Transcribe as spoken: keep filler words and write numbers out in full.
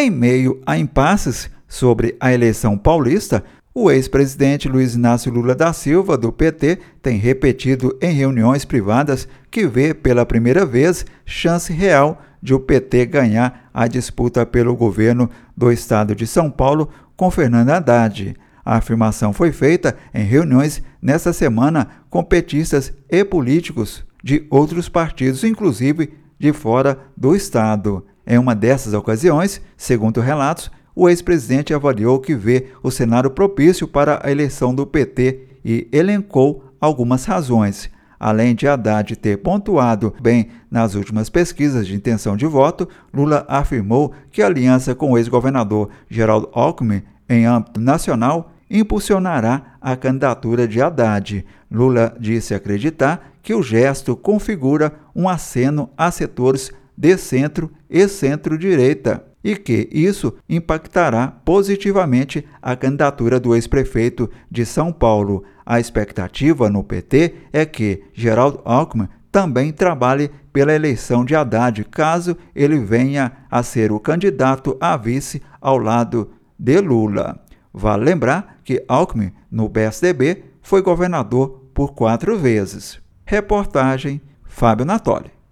Em meio a impasses sobre a eleição paulista, o ex-presidente Luiz Inácio Lula da Silva, do P T, tem repetido em reuniões privadas que vê pela primeira vez chance real de o P T ganhar a disputa pelo governo do estado de São Paulo com Fernando Haddad. A afirmação foi feita em reuniões nesta semana com petistas e políticos de outros partidos, inclusive de fora do estado. Em uma dessas ocasiões, segundo relatos, o ex-presidente avaliou que vê o cenário propício para a eleição do P T e elencou algumas razões. Além de Haddad ter pontuado bem nas últimas pesquisas de intenção de voto, Lula afirmou que a aliança com o ex-governador Geraldo Alckmin, em âmbito nacional, impulsionará a candidatura de Haddad. Lula disse acreditar que o gesto configura um aceno a setores de centro e centro-direita e que isso impactará positivamente a candidatura do ex-prefeito de São Paulo. A expectativa no P T é que Geraldo Alckmin também trabalhe pela eleição de Haddad, caso ele venha a ser o candidato a vice ao lado de Lula. Vale lembrar que Alckmin, no P S D B, foi governador por quatro vezes. Reportagem Fábio Natoli.